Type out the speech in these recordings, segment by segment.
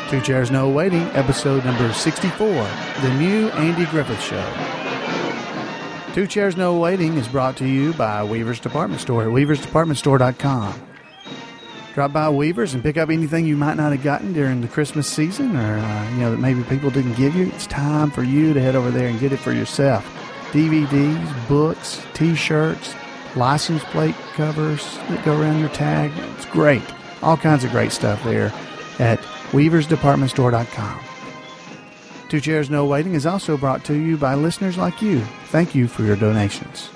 Two Chairs No Waiting, episode number 64, The New Andy Griffith Show. Two Chairs No Waiting is brought to you by Weaver's Department Store at weaversdepartmentstore.com. Drop by Weaver's and pick up anything you might not have gotten during the Christmas season or, that maybe people didn't give you. It's time for you to head over there and get it for yourself. DVDs, books, T-shirts, license plate covers that go around your tag. It's great. All kinds of great stuff there at weaversdepartmentstore.com. Two Chairs No Waiting is also brought to you by listeners like you. Thank you for your donations.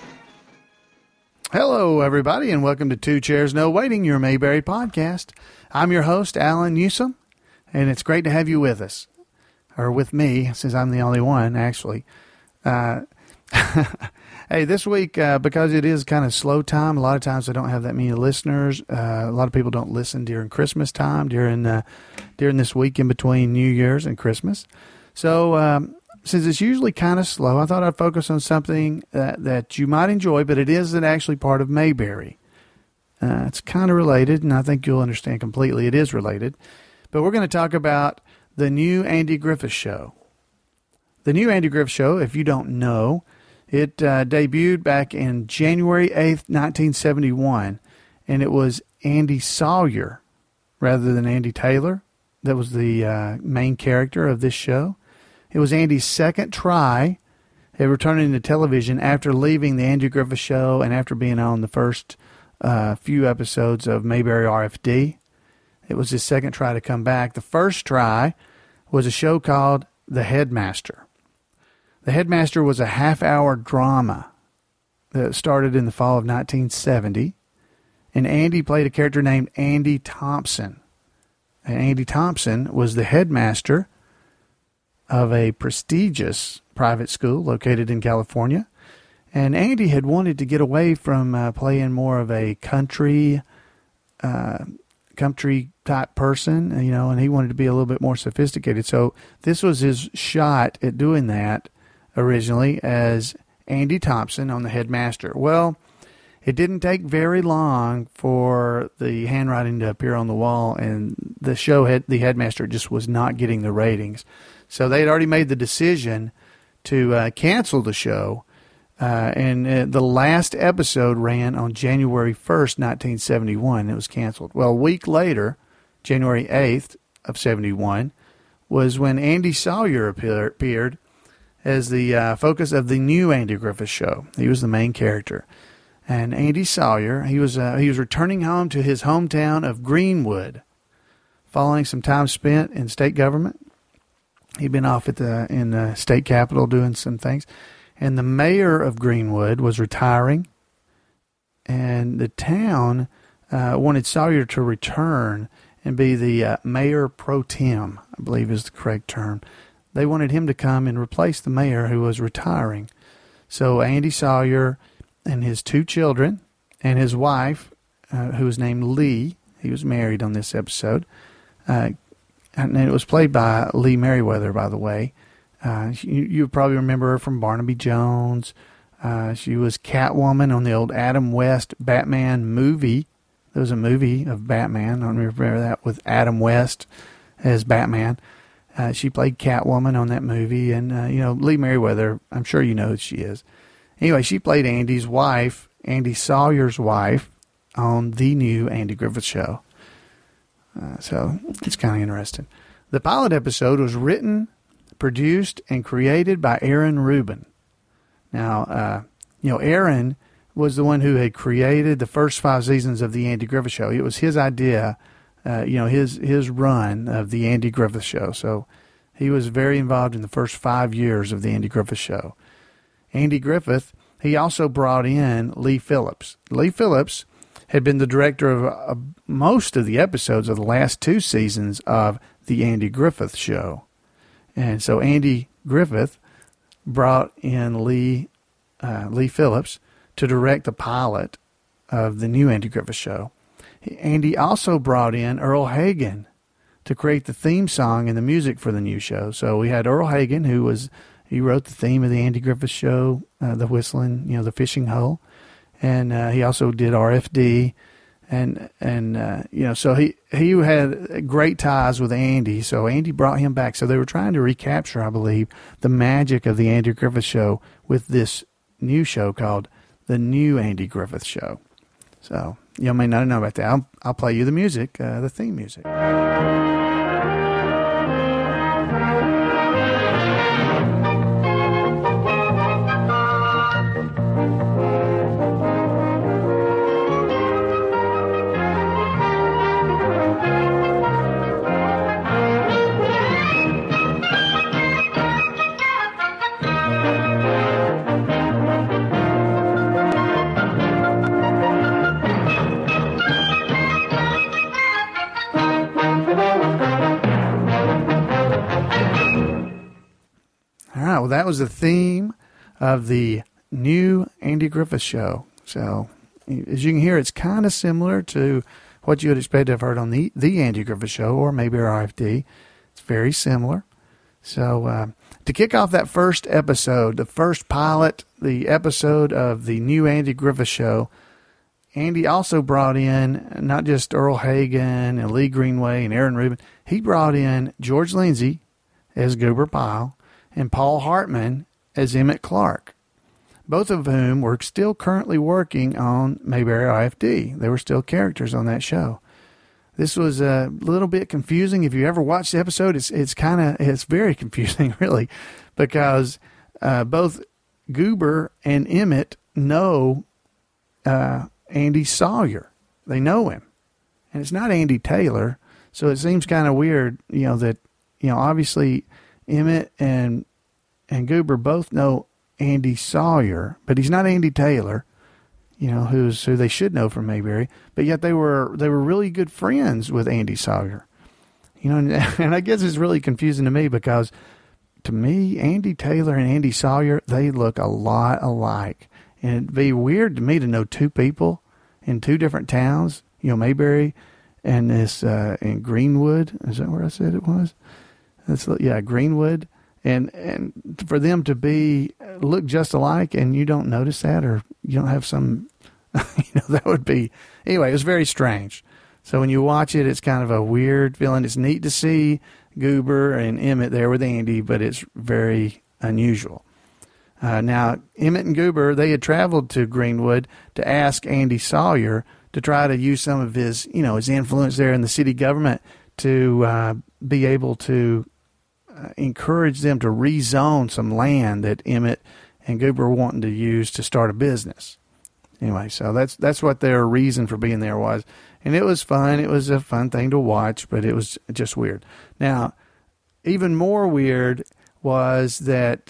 Hello, everybody, and welcome to Two Chairs No Waiting, your Mayberry podcast. I'm your host, Alan Newsom, and it's great to have you with us. Or with me, since I'm the only one, actually. Hey, this week, because it is kind of slow time, a lot of times I don't have that many listeners. A lot of people don't listen during Christmas time, during this week in between New Year's and Christmas. So, since it's usually kind of slow, I thought I'd focus on something that you might enjoy, but it isn't actually part of Mayberry. It's kind of related, and I think you'll understand completely it is related. But we're going to talk about the new Andy Griffith Show. The new Andy Griffith Show, if you don't know, it debuted back in January 8th, 1971, and it was Andy Sawyer rather than Andy Taylor that was the main character of this show. It was Andy's second try at returning to television after leaving the Andy Griffith Show and after being on the first few episodes of Mayberry RFD. It was his second try to come back. The first try was a show called The Headmaster. The Headmaster was a half-hour drama that started in the fall of 1970, and Andy played a character named Andy Thompson. And Andy Thompson was the headmaster of a prestigious private school located in California, and Andy had wanted to get away from playing more of a country type person, and he wanted to be a little bit more sophisticated. So this was his shot at doing that originally as Andy Thompson on The Headmaster. Well, it didn't take very long for the handwriting to appear on the wall, and the show, The Headmaster, just was not getting the ratings. So they had already made the decision to cancel the show, and the last episode ran on January 1st, 1971. It was canceled. Well, a week later, January 8th of 71, was when Andy Sawyer appeared as the focus of the new Andy Griffith Show. He was the main character. And Andy Sawyer, he was returning home to his hometown of Greenwood, following some time spent in state government. He'd been off in the state capitol doing some things. And the mayor of Greenwood was retiring, and the town wanted Sawyer to return and be the mayor pro tem, I believe is the correct term. They wanted him to come and replace the mayor who was retiring. So Andy Sawyer and his two children and his wife, who was named Lee, he was married on this episode, and it was played by Lee Merriweather, by the way. You probably remember her from Barnaby Jones. She was Catwoman on the old Adam West Batman movie. There was a movie of Batman. I don't remember that, with Adam West as Batman. She played Catwoman on that movie, and Lee Merriweather, I'm sure you know who she is. Anyway, she played Andy's wife, Andy Sawyer's wife, on the new Andy Griffith Show. So it's kind of interesting. The pilot episode was written, produced, and created by Aaron Rubin. Now, Aaron was the one who had created the first 5 seasons of the Andy Griffith Show. It was his idea. His run of the Andy Griffith Show. So he was very involved in the first 5 years of the Andy Griffith Show. Andy Griffith, he also brought in Lee Phillips. Lee Phillips had been the director of most of the episodes of the last 2 seasons of the Andy Griffith Show. And so Andy Griffith brought in Lee Phillips to direct the pilot of the new Andy Griffith Show. Andy also brought in Earl Hagen to create the theme song and the music for the new show. So we had Earl Hagen, he wrote the theme of the Andy Griffith Show, the whistling, the fishing hole. And he also did RFD. So he had great ties with Andy. So Andy brought him back. So they were trying to recapture, I believe, the magic of the Andy Griffith Show with this new show called The New Andy Griffith Show. So you may not know about that. I'll play you the music, the theme music. Well, that was the theme of the new Andy Griffith Show. So, as you can hear, it's kind of similar to what you would expect to have heard on the Andy Griffith Show or maybe our RFD. It's very similar. So, to kick off that first episode, the first pilot, the episode of the new Andy Griffith Show, Andy also brought in not just Earl Hagen and Lee Greenway and Aaron Rubin. He brought in George Lindsay as Goober Pyle and Paul Hartman as Emmett Clark, both of whom were still currently working on Mayberry IFD. They were still characters on that show. This was a little bit confusing. If you ever watched the episode, it's very confusing, really, because both Goober and Emmett know Andy Sawyer. They know him, and it's not Andy Taylor. So it seems kind of weird, that obviously Emmett and Goober both know Andy Sawyer, but he's not Andy Taylor, who they should know from Mayberry. But yet they were really good friends with Andy Sawyer, and I guess it's really confusing to me because to me, Andy Taylor and Andy Sawyer, they look a lot alike, and it'd be weird to me to know two people in two different towns, Mayberry and in Greenwood. Is that where I said it was? Greenwood, and for them to look just alike, and you don't notice that, or you don't have some, that would be, anyway, it was very strange. So when you watch it, it's kind of a weird feeling. It's neat to see Goober and Emmett there with Andy, but it's very unusual. Now, Emmett and Goober, they had traveled to Greenwood to ask Andy Sawyer to try to use some of his, his influence there in the city government to be able to encourage them to rezone some land that Emmett and Goober were wanting to use to start a business. Anyway, so that's what their reason for being there was. And it was fun. It was a fun thing to watch, but it was just weird. Now, even more weird was that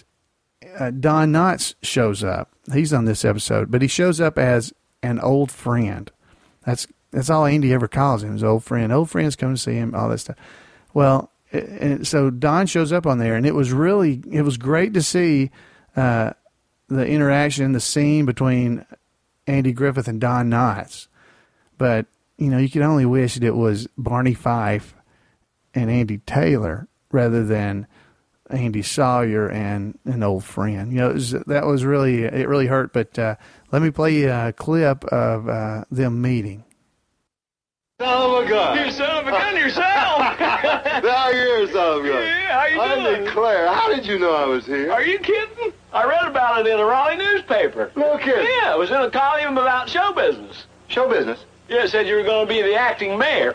Don Knotts shows up. He's on this episode, but he shows up as an old friend. That's all Andy ever calls him, his old friend. Old friends come to see him, all that stuff. Well, and so Don shows up on there, and it was great to see the interaction, the scene between Andy Griffith and Don Knotts. But, you could only wish that it was Barney Fife and Andy Taylor rather than Andy Sawyer and an old friend. It really hurt. But let me play you a clip of them meeting. Son of a gun. You son of a gun yourself. Now you're a son of a gun. Yeah, how you doing? I declare, how did you know I was here? Are you kidding? I read about it in the Raleigh newspaper. No kidding. Yeah, it was in a column about show business. Show business? Yeah, it said you were going to be the acting mayor.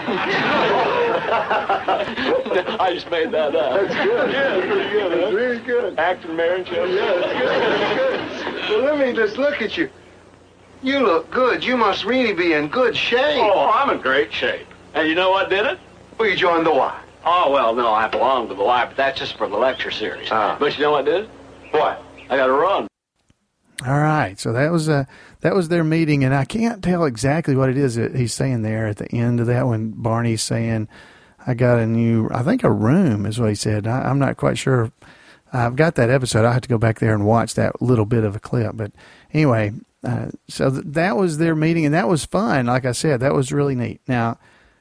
I just made that up. That's good. Yeah, it's pretty good. That's Huh? really good. Acting mayor and show business. Yeah, that's good. That's good. Well, let me just look at you. You look good. You must really be in good shape. Oh, I'm in great shape. And you know what did it? Well, you joined the Y. Oh, well, no, I belong to the Y, but that's just for the lecture series. But you know what did it? What? I got to run. All right, so that was their meeting, and I can't tell exactly what it is that he's saying there at the end of that when Barney's saying, I got a room is what he said. I'm not quite sure. I've got that episode. I have to go back there and watch that little bit of a clip. But anyway, so that was their meeting, and that was fun. Like I said, that was really neat. Now,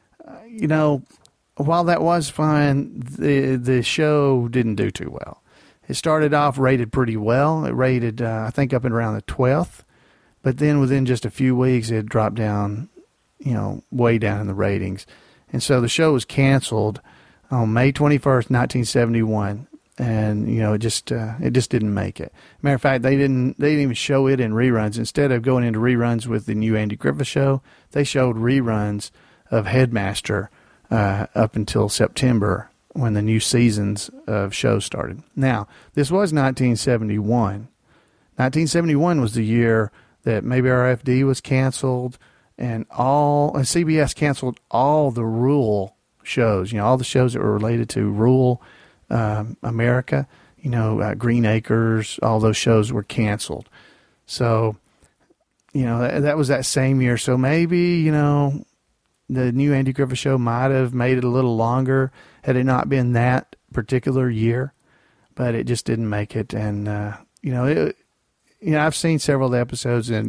while that was fun, the show didn't do too well. It started off rated pretty well. It rated, I think, up and around the 12th. But then within just a few weeks, it dropped down way down in the ratings. And so the show was canceled on May 21st, 1971. And, it just didn't make it. Matter of fact, they didn't even show it in reruns. Instead of going into reruns with the new Andy Griffith Show, they showed reruns of Headmaster up until September when the new seasons of shows started. Now, this was 1971. 1971 was the year that Mayberry RFD was canceled, and CBS canceled all the rural shows, all the shows that were related to rural America, Green Acres, all those shows were canceled. So, that was that same year. So maybe, the new Andy Griffith Show might have made it a little longer had it not been that particular year, but it just didn't make it. And, I've seen several of the episodes, and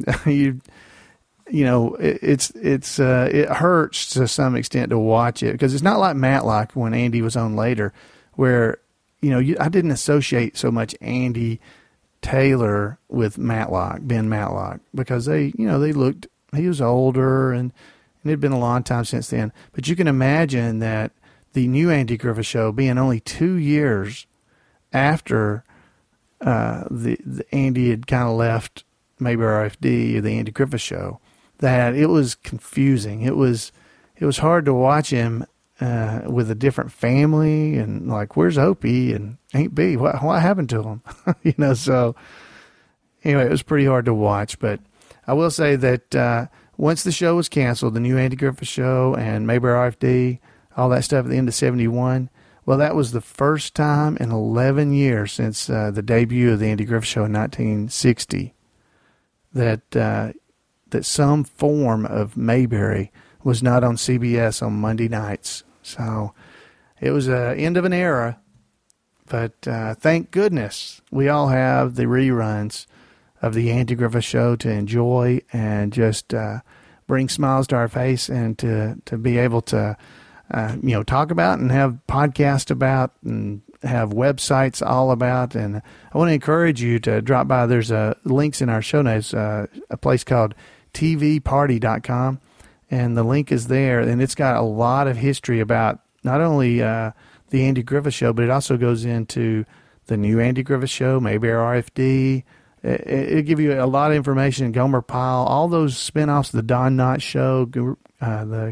it hurts to some extent to watch it, because it's not like Matlock when Andy was on later, where, I didn't associate so much Andy Taylor with Ben Matlock, because they looked, he was older, and it had been a long time since then. But you can imagine that the new Andy Griffith Show being only 2 years after the Andy had kind of left Mayberry RFD, the Andy Griffith Show, that it was confusing. It was hard to watch him with a different family, and like, where's Opie and Aunt B? What happened to him? So anyway, it was pretty hard to watch. But I will say that once the show was canceled, the new Andy Griffith Show and Mayberry RFD, all that stuff at the end of 71, well, that was the first time in 11 years since the debut of the Andy Griffith Show in 1960 that some form of Mayberry was not on CBS on Monday nights. So it was the end of an era, but thank goodness we all have the reruns of the Andy Griffith Show to enjoy and just bring smiles to our face, and to be able to talk about and have podcasts about and have websites all about. And I want to encourage you to drop by. There's links in our show notes, a place called tvparty.com, and the link is there, and it's got a lot of history about not only the Andy Griffith Show, but it also goes into the new Andy Griffith Show, Mayberry RFD. It'll give you a lot of information. Gomer Pyle, all those spinoffs, the Don Knotts Show, the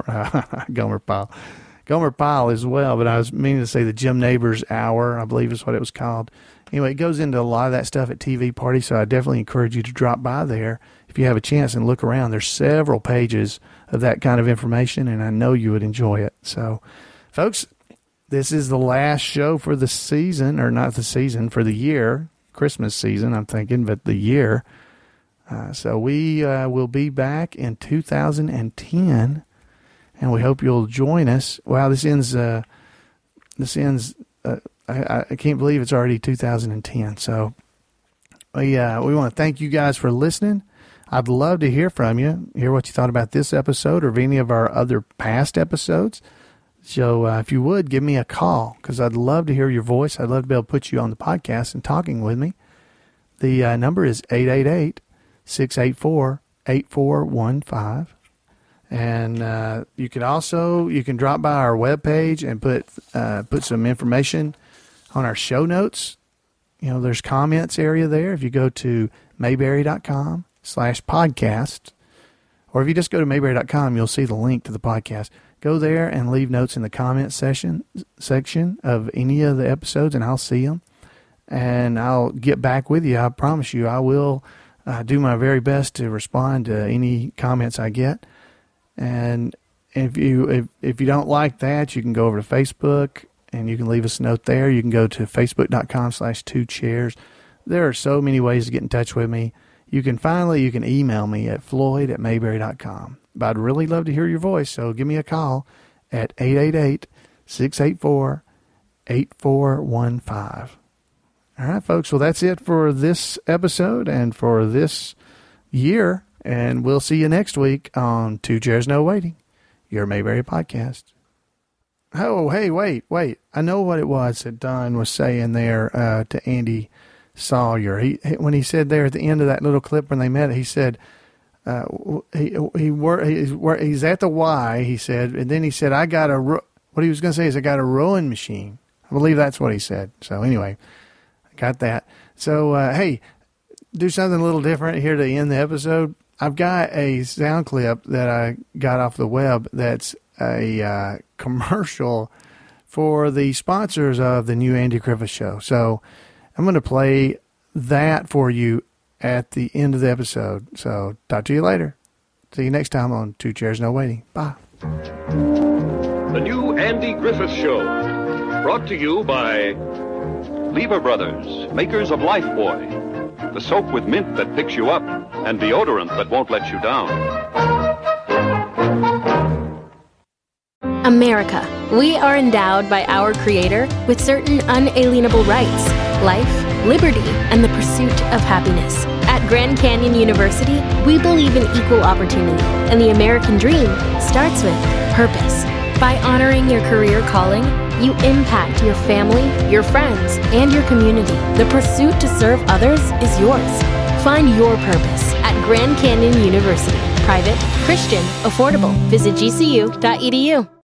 Gomer Pyle as well. But I was meaning to say the Jim Neighbors Hour, I believe is what it was called. Anyway, it goes into a lot of that stuff at TV Party, so I definitely encourage you to drop by there if you have a chance and look around. There's several pages of that kind of information, and I know you would enjoy it. So, folks, this is the last show for the season, or not the season, for the year. Christmas season, I'm thinking, but the year. So we will be back in 2010, and we hope you'll join us. Wow, this ends. I can't believe it's already 2010. So we want to thank you guys for listening. I'd love to hear from you, hear what you thought about this episode or of any of our other past episodes. So if you would, give me a call, because I'd love to hear your voice. I'd love to be able to put you on the podcast and talking with me. The number is 888-684-8415. And you can drop by our webpage and put some information on our show notes. There's comments area there. If you go to mayberry.com/podcast, or if you just go to mayberry.com, you'll see the link to the podcast. Go there and leave notes in the comment section of any of the episodes, and I'll see them. And I'll get back with you. I promise you, I will do my very best to respond to any comments I get. And if you don't like that, you can go over to Facebook and you can leave us a note there. You can go to facebook.com/2chairs. There are so many ways to get in touch with me. You can email me at floyd@mayberry.com. But I'd really love to hear your voice, so give me a call at 888-684-8415. All right, folks. Well, that's it for this episode and for this year, and we'll see you next week on Two Chairs No Waiting, your Mayberry podcast. Oh, hey, wait. I know what it was that Don was saying there to Andy Sawyer. When he said there at the end of that little clip when they met, he said, he's at the Y, he said, and then he said, what he was going to say is, I got a rowing machine. I believe that's what he said. So anyway, I got that. So, hey, do something a little different here to end the episode. I've got a sound clip that I got off the web that's a commercial for the sponsors of the new Andy Griffith Show. So I'm going to play that for you at the end of the episode. So talk to you later. See you next time on Two Chairs No Waiting. Bye. The new Andy Griffith Show, brought to you by Lever Brothers, makers of Lifebuoy, the soap with mint that picks you up and deodorant that won't let you down. America. We are endowed by our Creator with certain unalienable rights: life, liberty, and the pursuit of happiness. At Grand Canyon University, we believe in equal opportunity, and the American dream starts with purpose. By honoring your career calling, you impact your family, your friends, and your community. The pursuit to serve others is yours. Find your purpose at Grand Canyon University. Private, Christian, affordable. Visit gcu.edu.